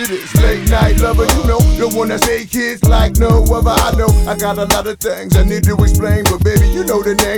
it is. Late night lover, you know, the one that say kids like no other. I know I got a lot of things I need to explain, but baby, you know the name.